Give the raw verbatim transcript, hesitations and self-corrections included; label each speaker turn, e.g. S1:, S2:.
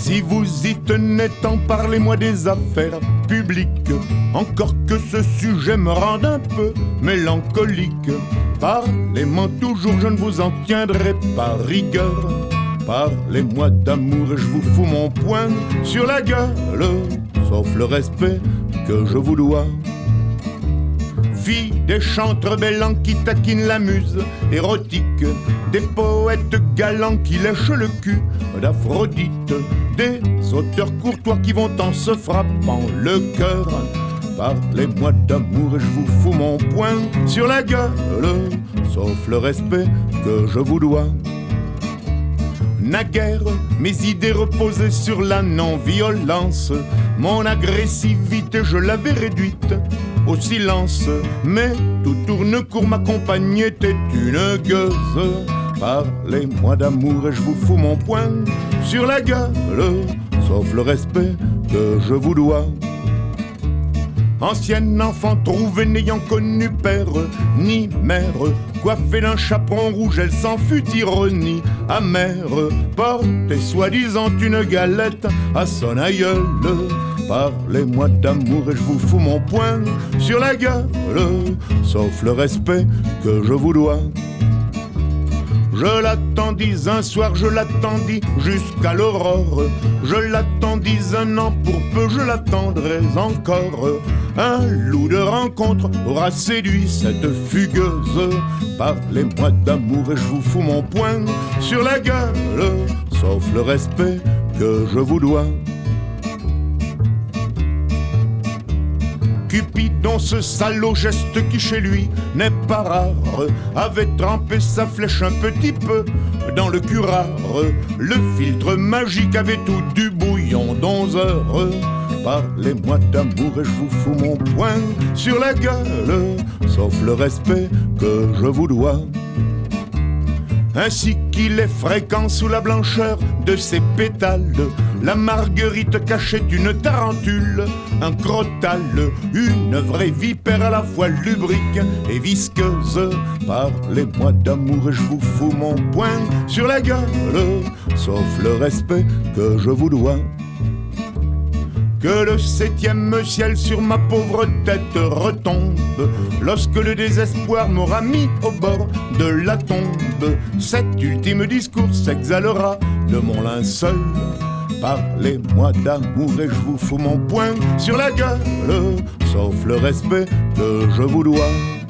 S1: Si vous y tenez tant, parlez-moi des affaires publiques. Encore que ce sujet me rende un peu mélancolique. Parlez-moi toujours, je ne vous en tiendrai pas rigueur. Parlez-moi d'amour et je vous fous mon poing sur la gueule. Sauf le respect que je vous dois. Fille des chantres bellants qui taquinent la muse érotique, des poètes galants qui lèchent le cul d'Aphrodite, des auteurs courtois qui vont en se frappant le cœur. Parlez-moi d'amour et je vous fous mon poing sur la gueule, sauf le respect que je vous dois. Naguère, mes idées reposaient sur la non-violence. Mon agressivité, je l'avais réduite au silence. Mais tout tourne court, ma compagne était une gueuse. Parlez-moi d'amour et je vous fous mon poing sur la gueule, sauf le respect que je vous dois. Ancienne enfant trouvée n'ayant connu père ni mère, coiffée d'un chaperon rouge, elle s'en fut ironie amère. Portait soi-disant une galette à son aïeul. Parlez-moi d'amour et je vous fous mon poing sur la gueule, sauf le respect que je vous dois. Je l'attendis un soir, je l'attendis jusqu'à l'aurore. Je l'attendis un an, pour peu je l'attendrai encore. Un loup de rencontre aura séduit cette fugueuse. Parlez-moi d'amour et je vous fous mon poing sur la gueule, sauf le respect que je vous dois. Cupidon, ce salaud geste qui chez lui n'est pas rare, avait trempé sa flèche un petit peu dans le curare. Le filtre magique avait tout du bouillon d'onze heures. Parlez-moi d'amour et je vous fous mon poing sur la gueule, sauf le respect que je vous dois. Ainsi qu'il est fréquent sous la blancheur de ses pétales, la marguerite cachait une tarentule, un crotale, une vraie vipère à la fois lubrique et visqueuse. Parlez-moi d'amour et je vous fous mon poing sur la gueule, sauf le respect que je vous dois. Que le septième ciel sur ma pauvre tête retombe lorsque le désespoir m'aura mis au bord de la tombe. Cet ultime discours s'exhalera de mon linceul. Parlez-moi d'amour et je vous fous mon poing sur la gueule, sauf le respect que je vous dois.